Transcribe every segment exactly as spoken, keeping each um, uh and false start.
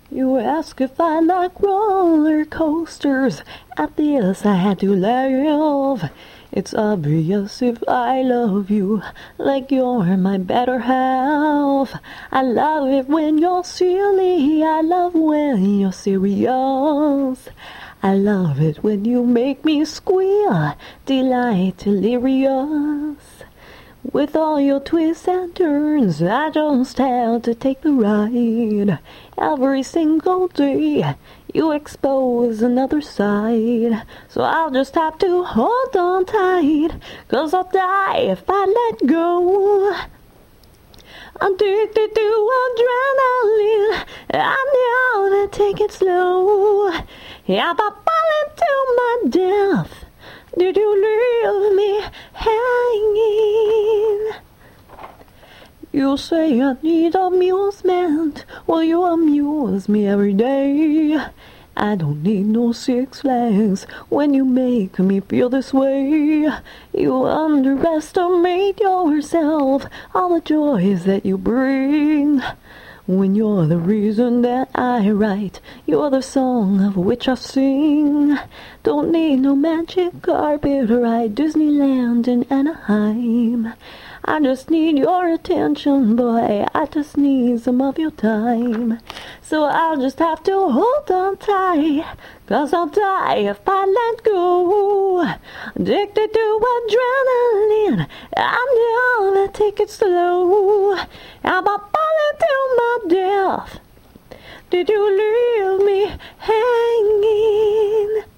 You ask if I like roller coasters. At this I had to laugh. It's obvious if I love you like you're my better half. I love it when you're silly. I love when you're serious. I love it when you make me squeal. Delight delirious. With all your twists and turns, I just have to take the ride. Every single day, you expose another side. So I'll just have to hold on tight, 'cause I'll die if I let go. Addicted to adrenaline, I know to take it slow. If I fall into my death, did you leave me hanging? You say I need amusement. Well, you amuse me every day. I don't need no Six Flags when you make me feel this way. You underestimate yourself, all the joys that you bring. When you're the reason that I write, you're the song of which I sing. Don't need no magic carpet ride, Disneyland in Anaheim. I just need your attention, boy, I just need some of your time. So I'll just have to hold on tight, 'cause I'll die if I let go. Addicted to adrenaline, I'm down to take it slow. Am I falling to my death? Did you leave me hanging?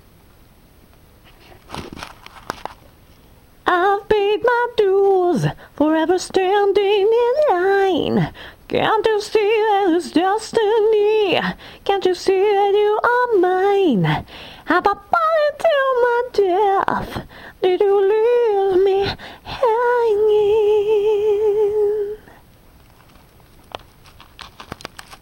I've paid my dues, forever standing in line. Can't you see that it's destiny? Can't you see that you are mine? Have I fallen to my death? Did you leave